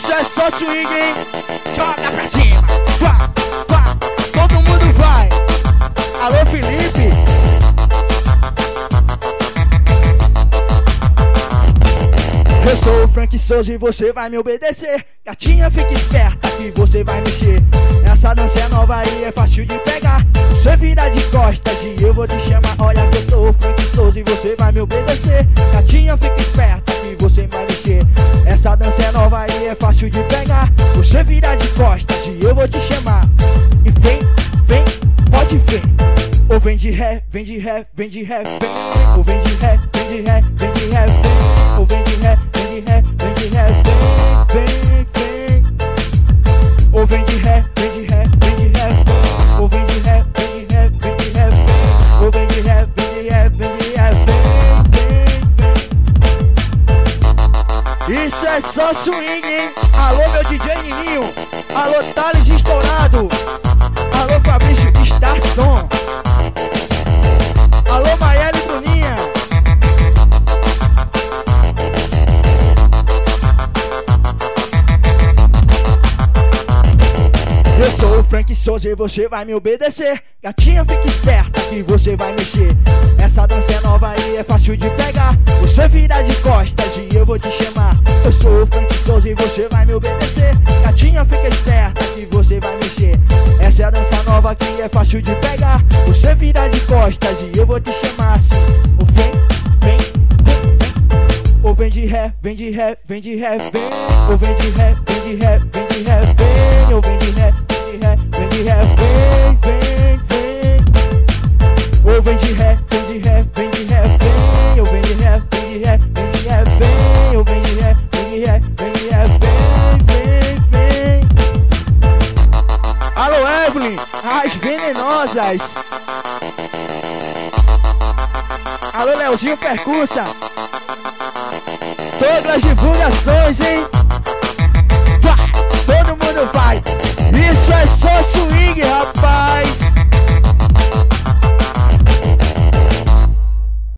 Isso é só swing, hein? Joga pra cima, pá, pá, todo mundo vai. Alô, Felipe. Eu sou o Frank Souza e você vai me obedecer. Gatinha, fica esperta que você vai mexer. Essa dança é nova e é fácil de pegar. Você vira de costas e eu vou te chamar. Olha que eu sou o Frank Souza e você vai me obedecer. Gatinha, fica esperta que você vai mexer. Essa dança é nova e é fácil de pegar. Você vira de costas e eu vou te chamar. E vem, vem, pode vir. Ou vem de ré, vem de ré, vem de ré, vem. Ou vem de ré, vem de ré, vem de ré, vem. Ou vem de ré, vem de ré, vem de ré, vem, vem, vem. Ou vem de ré, vem de ré, vem de ré, vem. Ou vem de ré, vem de ré, vem de ré, vem. Ou vem de ré, vem de ré, vem de ré, vem, vem. Isso é só swing, hein? Alô, meu DJ Nininho. Alô, Thales Estourado. Alô, Fabrício Star Som. Alô, Maiara e Bruninha. Eu sou o Frank Souza e você vai me obedecer. Gatinha, fica esperta que você vai mexer. Essa dança é nova e é fácil de pegar. Você vira de costas e eu vou te chamar. Eu sou o Frank Souza e você vai me obedecer. Gatinha, fica esperta que você vai mexer. Essa é a dança nova que é fácil de pegar. Você vira de costas e eu vou te chamar assim. Ou vem, vem, vem, vem. Ou vem de ré, vem de ré, vem de ré, vem. Ou vem de ré, vem de ré, vem de ré, vem. Ou vem de ré, vem de ré, vem de ré, vem, vem, vem. Ou vem de ré, vem de ré, vem de ré, vem. Ou vem de ré, vem de ré, vem de ré, vem. Ou vem de ré, vem de ré, vem de ré, vem, vem, vem. Alô, Evelyn, as venenosas. Alô, Leozinho Percussa. Douglas Divulgações, hein?